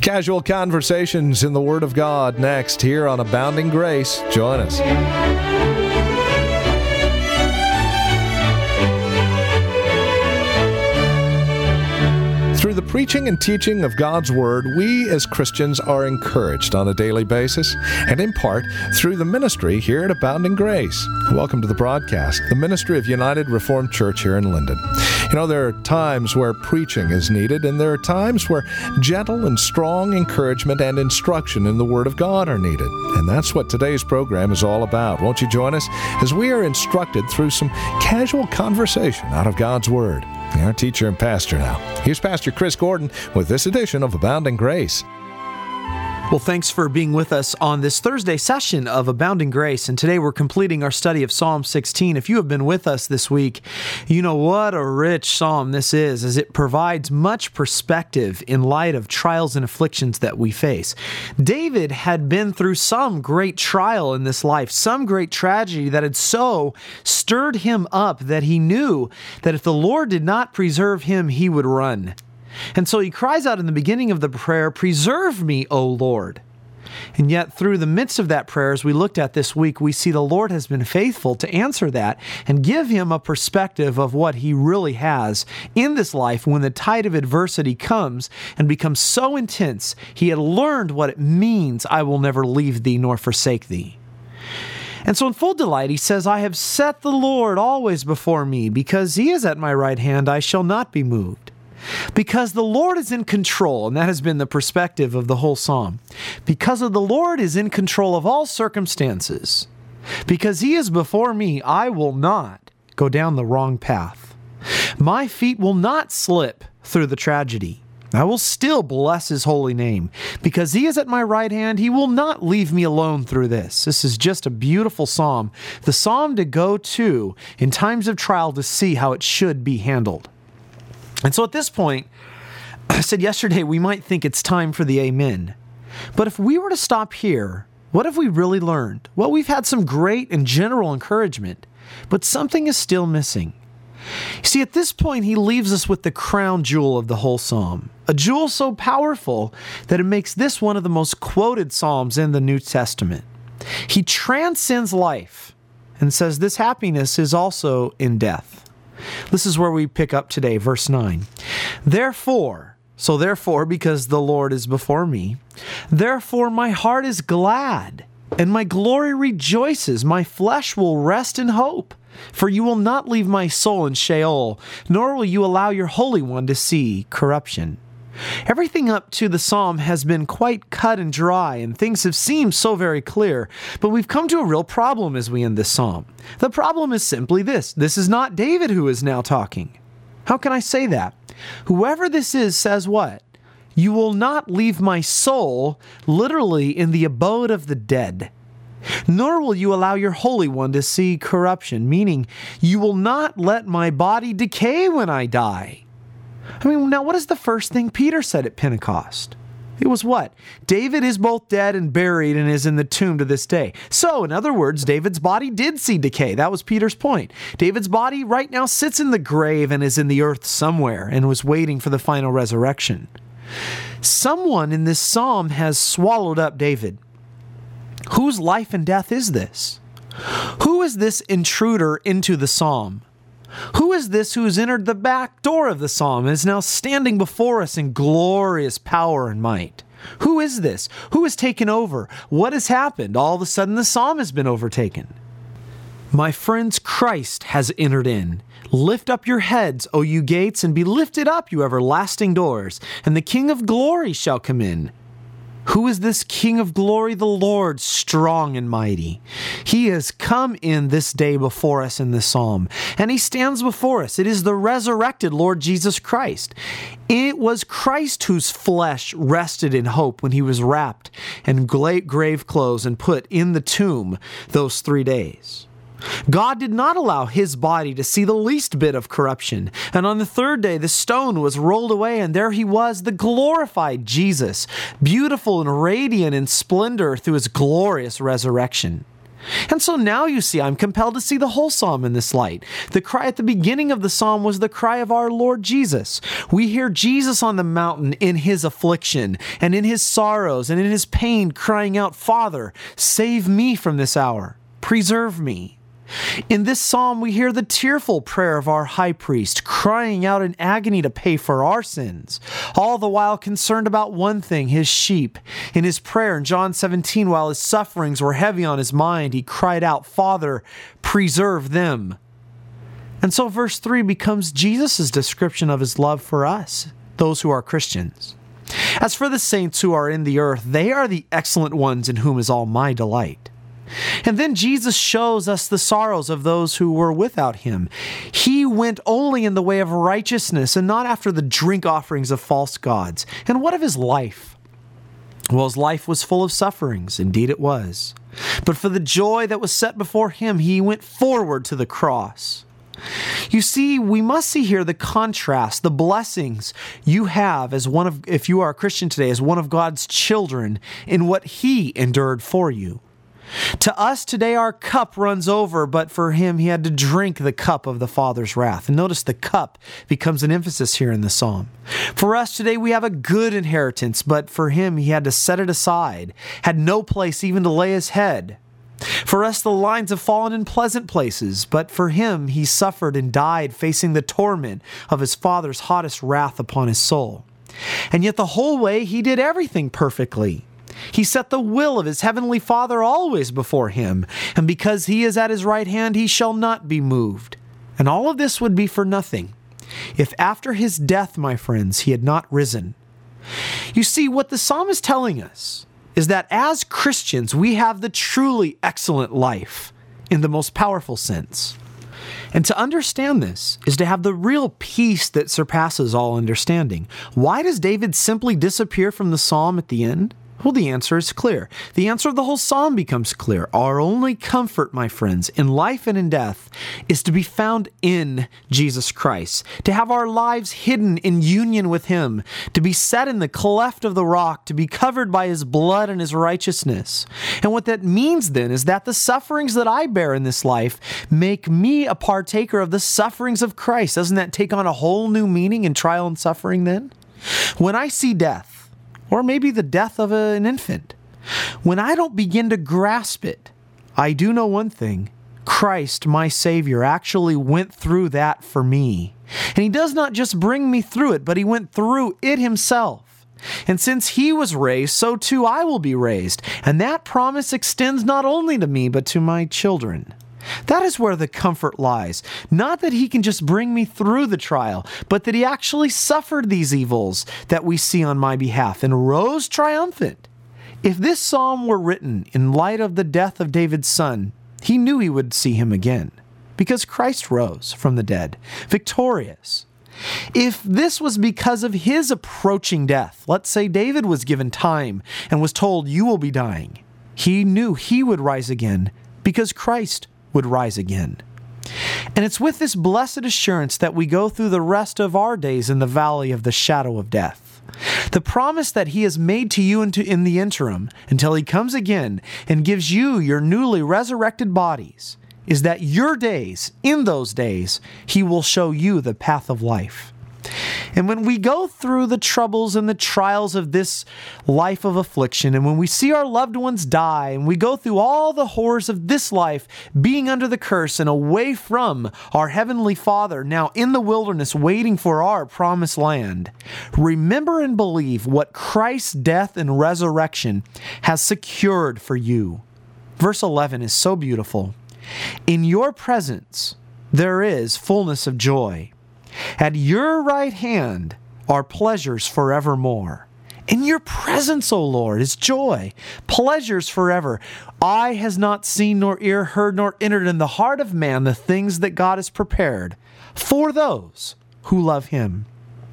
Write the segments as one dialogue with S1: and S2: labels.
S1: Casual conversations in the Word of God next here on Abounding Grace. Join us. Through the preaching and teaching of God's Word, we as Christians are encouraged on a daily basis, and in part through the ministry here at Abounding Grace. Welcome to the broadcast, the ministry of United Reformed Church here in Linden. You know, there are times where preaching is needed, and there are times where gentle and strong encouragement and instruction in the Word of God are needed. And that's what today's program is all about. Won't you join us as we are instructed through some casual conversation out of God's Word? Our teacher and pastor now. Here's Pastor Chris Gordon with this edition of Abounding Grace.
S2: Well, thanks for being with us on this Thursday session of Abounding Grace. And today we're completing our study of Psalm 16. If you have been with us this week, you know what a rich psalm this is, as it provides much perspective in light of trials and afflictions that we face. David had been through some great trial in this life, some great tragedy that had so stirred him up that he knew that if the Lord did not preserve him, he would run. And so he cries out in the beginning of the prayer, "Preserve me, O Lord." And yet through the midst of that prayer, as we looked at this week, we see the Lord has been faithful to answer that and give him a perspective of what he really has in this life when the tide of adversity comes and becomes so intense. He had learned what it means, "I will never leave thee nor forsake thee." And so in full delight, he says, "I have set the Lord always before me, because he is at my right hand, I shall not be moved." Because the Lord is in control, and that has been the perspective of the whole psalm. Because of the Lord is in control of all circumstances. Because he is before me, I will not go down the wrong path. My feet will not slip through the tragedy. I will still bless his holy name. Because he is at my right hand, he will not leave me alone through this. This is just a beautiful psalm. The psalm to go to in times of trial to see how it should be handled. And so at this point, I said yesterday, we might think it's time for the amen. But if we were to stop here, what have we really learned? Well, we've had some great and general encouragement, but something is still missing. You see, at this point, he leaves us with the crown jewel of the whole psalm, a jewel so powerful that it makes this one of the most quoted psalms in the New Testament. He transcends life and says this happiness is also in death. This is where we pick up today, verse 9. Therefore, because the Lord is before me, therefore my heart is glad, and my glory rejoices. My flesh will rest in hope, for you will not leave my soul in Sheol, nor will you allow your Holy One to see corruption. Everything up to the psalm has been quite cut and dry, and things have seemed so very clear, but we've come to a real problem as we end this psalm. The problem is simply this. This is not David who is now talking. How can I say that? Whoever this is says what? You will not leave my soul literally in the abode of the dead, nor will you allow your Holy One to see corruption, meaning you will not let my body decay when I die. I mean, now what is the first thing Peter said at Pentecost? It was what? David is both dead and buried and is in the tomb to this day. So, in other words, David's body did see decay. That was Peter's point. David's body right now sits in the grave and is in the earth somewhere and was waiting for the final resurrection. Someone in this psalm has swallowed up David. Whose life and death is this? Who is this intruder into the psalm? Who is this who has entered the back door of the psalm and is now standing before us in glorious power and might? Who is this? Who has taken over? What has happened? All of a sudden the psalm has been overtaken. My friends, Christ has entered in. Lift up your heads, O you gates, and be lifted up, you everlasting doors, and the King of glory shall come in. Who is this King of glory? The Lord, strong and mighty. He has come in this day before us in this psalm, and he stands before us. It is the resurrected Lord Jesus Christ. It was Christ whose flesh rested in hope when he was wrapped in grave clothes and put in the tomb those 3 days. God did not allow his body to see the least bit of corruption. And on the third day, the stone was rolled away, and there he was, the glorified Jesus, beautiful and radiant in splendor through his glorious resurrection. And so now you see, I'm compelled to see the whole psalm in this light. The cry at the beginning of the psalm was the cry of our Lord Jesus. We hear Jesus on the mountain in his affliction and in his sorrows and in his pain crying out, "Father, save me from this hour. Preserve me." In this psalm, we hear the tearful prayer of our high priest, crying out in agony to pay for our sins, all the while concerned about one thing, his sheep. In his prayer in John 17, while his sufferings were heavy on his mind, he cried out, "Father, preserve them." And so verse 3 becomes Jesus' description of his love for us, those who are Christians. As for the saints who are in the earth, they are the excellent ones in whom is all my delight. And then Jesus shows us the sorrows of those who were without him. He went only in the way of righteousness and not after the drink offerings of false gods. And what of his life? Well, his life was full of sufferings. Indeed it was. But for the joy that was set before him, he went forward to the cross. You see, we must see here the contrast, the blessings you have as if you are a Christian today, as one of God's children in what he endured for you. To us today, our cup runs over, but for him, he had to drink the cup of the Father's wrath. And notice the cup becomes an emphasis here in the psalm. For us today, we have a good inheritance, but for him, he had to set it aside, had no place even to lay his head. For us, the lines have fallen in pleasant places, but for him, he suffered and died facing the torment of his Father's hottest wrath upon his soul. And yet the whole way, he did everything perfectly. He set the will of his heavenly Father always before him, and because he is at his right hand, he shall not be moved. And all of this would be for nothing if after his death, my friends, he had not risen. You see, what the psalm is telling us is that as Christians, we have the truly excellent life in the most powerful sense. And to understand this is to have the real peace that surpasses all understanding. Why does David simply disappear from the psalm at the end? Well, the answer is clear. The answer of the whole psalm becomes clear. Our only comfort, my friends, in life and in death is to be found in Jesus Christ, to have our lives hidden in union with him, to be set in the cleft of the rock, to be covered by his blood and his righteousness. And what that means then is that the sufferings that I bear in this life make me a partaker of the sufferings of Christ. Doesn't that take on a whole new meaning in trial and suffering then? When I see death, or maybe the death of an infant, when I don't begin to grasp it, I do know one thing. Christ, my Savior, actually went through that for me. And he does not just bring me through it, but he went through it himself. And since he was raised, so too I will be raised. And that promise extends not only to me, but to my children. That is where the comfort lies. Not that he can just bring me through the trial, but that he actually suffered these evils that we see on my behalf and rose triumphant. If this psalm were written in light of the death of David's son, he knew he would see him again, because Christ rose from the dead, victorious. If this was because of his approaching death, let's say David was given time and was told, "You will be dying," he knew he would rise again because Christ would rise again. And it's with this blessed assurance that we go through the rest of our days in the valley of the shadow of death. The promise that he has made to you in the interim until he comes again and gives you your newly resurrected bodies is that your days, in those days, he will show you the path of life. And when we go through the troubles and the trials of this life of affliction, and when we see our loved ones die, and we go through all the horrors of this life, being under the curse and away from our Heavenly Father, now in the wilderness waiting for our promised land, remember and believe what Christ's death and resurrection has secured for you. Verse 11 is so beautiful. In your presence there is fullness of joy. At your right hand are pleasures forevermore. In your presence, O Lord, is joy, pleasures forever. Eye has not seen, nor ear heard, nor entered in the heart of man the things that God has prepared for those who love him.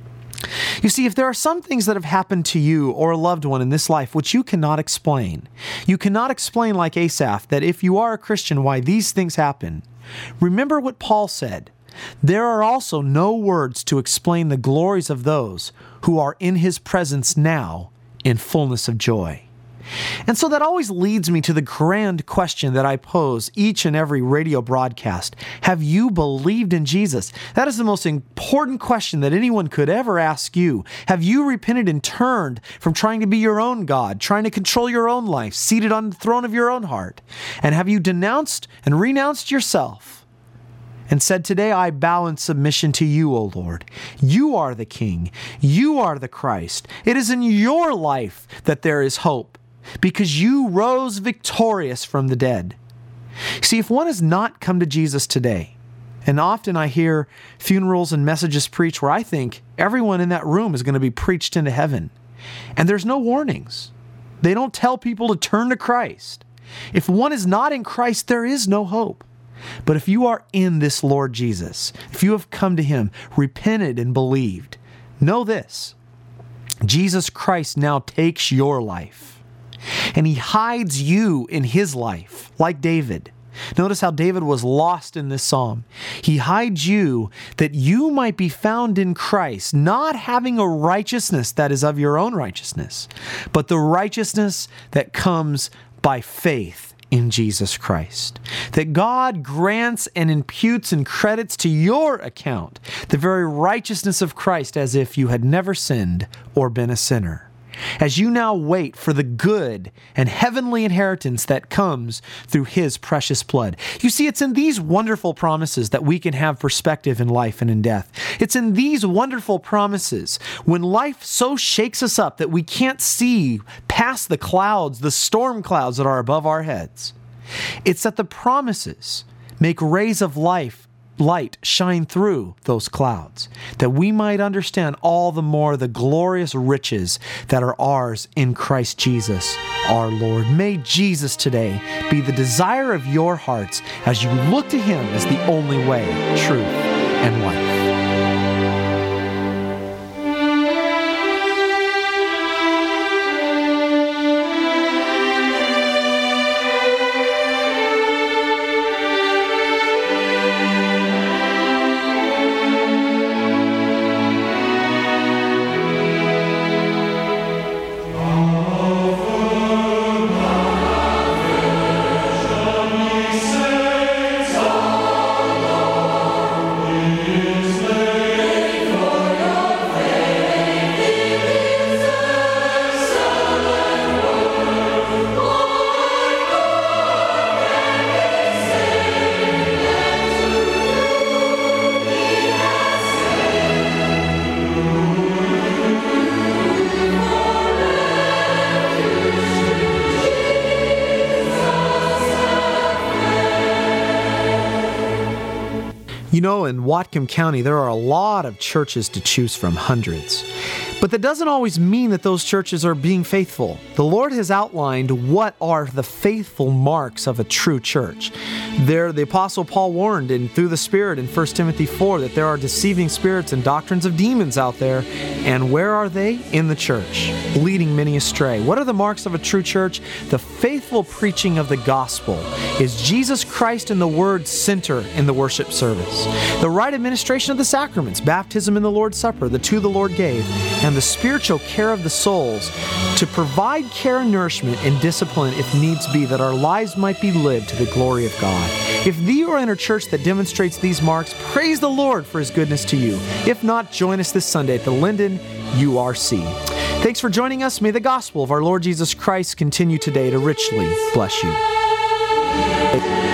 S2: You see, if there are some things that have happened to you or a loved one in this life which you cannot explain, you cannot explain like Asaph that if you are a Christian, why these things happen. Remember what Paul said. There are also no words to explain the glories of those who are in his presence now in fullness of joy. And so that always leads me to the grand question that I pose each and every radio broadcast. Have you believed in Jesus? That is the most important question that anyone could ever ask you. Have you repented and turned from trying to be your own God, trying to control your own life, seated on the throne of your own heart? And have you denounced and renounced yourself and said, today I bow in submission to you, O Lord. You are the King. You are the Christ. It is in your life that there is hope, because you rose victorious from the dead. See, if one has not come to Jesus today, and often I hear funerals and messages preached where I think everyone in that room is going to be preached into heaven, and there's no warnings. They don't tell people to turn to Christ. If one is not in Christ, there is no hope. But if you are in this Lord Jesus, if you have come to Him, repented and believed, know this: Jesus Christ now takes your life, and He hides you in His life, like David. Notice how David was lost in this psalm. He hides you that you might be found in Christ, not having a righteousness that is of your own righteousness, but the righteousness that comes by faith in Jesus Christ. That God grants and imputes and credits to your account the very righteousness of Christ, as if you had never sinned or been a sinner. As you now wait for the good and heavenly inheritance that comes through His precious blood. You see, it's in these wonderful promises that we can have perspective in life and in death. It's in these wonderful promises, when life so shakes us up that we can't see past the clouds, the storm clouds that are above our heads. It's that the promises make rays of light shine through those clouds, that we might understand all the more the glorious riches that are ours in Christ Jesus our Lord. May Jesus today be the desire of your hearts as you look to Him as the only way, truth, and life. You know, in Whatcom County, there are a lot of churches to choose from, hundreds. But that doesn't always mean that those churches are being faithful. The Lord has outlined what are the faithful marks of a true church. There, the Apostle Paul warned through the Spirit in 1 Timothy 4 that there are deceiving spirits and doctrines of demons out there. And where are they? In the church, leading many astray. What are the marks of a true church? The faithful preaching of the gospel. Is Jesus Christ and the Word center in the worship service? The right administration of the sacraments, baptism and the Lord's Supper, the two the Lord gave, and the spiritual care of the souls, to provide care and nourishment and discipline if needs be, that our lives might be lived to the glory of God. If you are in a church that demonstrates these marks, praise the Lord for His goodness to you. If not, join us this Sunday at the Linden URC. Thanks for joining us. May the gospel of our Lord Jesus Christ continue today to richly bless you.